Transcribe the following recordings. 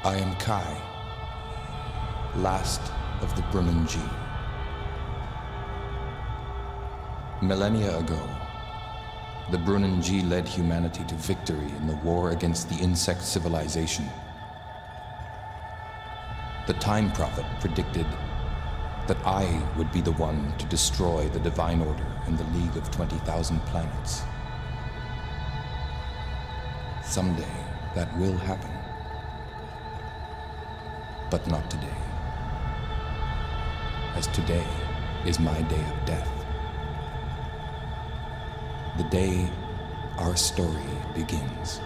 I am Kai, last of the Brunanji. Millennia ago, the Brunanji led humanity to victory in the war against the insect civilization. The Time Prophet predicted that I would be the one to destroy the Divine Order and the League of 20,000 Planets. Someday, that will happen. But not today. As today is my day of death. The day our story begins.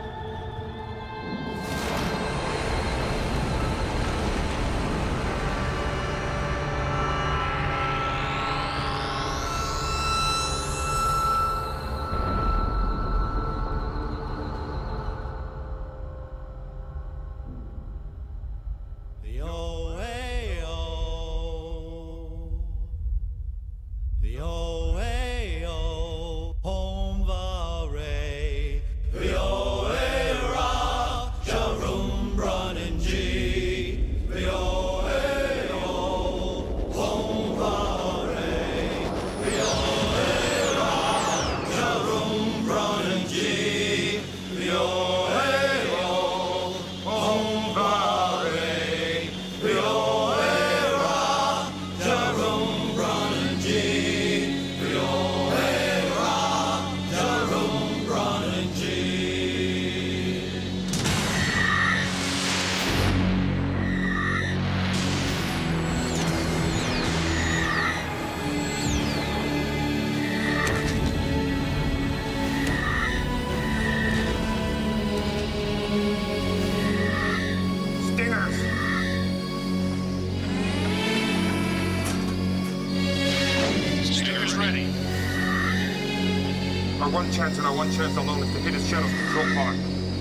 Our one chance alone is to hit his Shadow's control pod.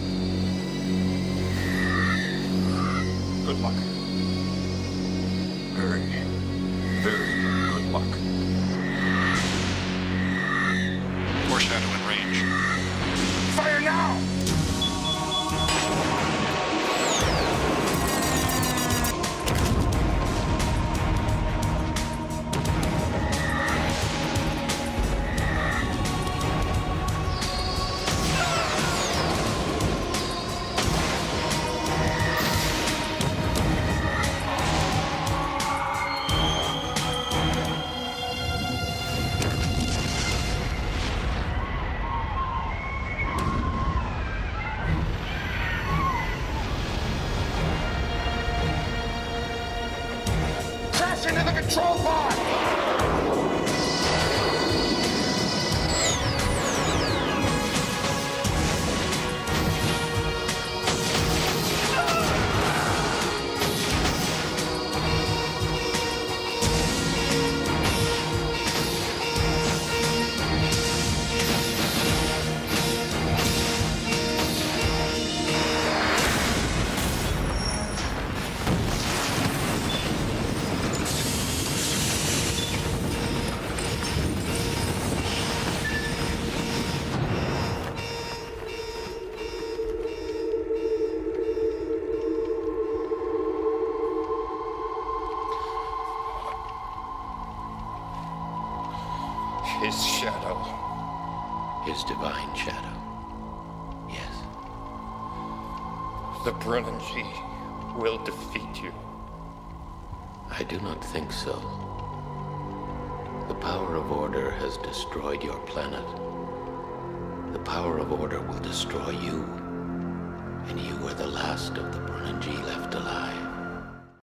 Good luck. Very, very good luck. More Shadow in range. Fire now! Into the control pod! His shadow. His divine shadow. Yes. The Brunanji will defeat you. I do not think so. The power of order has destroyed your planet. The power of order will destroy you. And you are the last of the Brunanji left alive.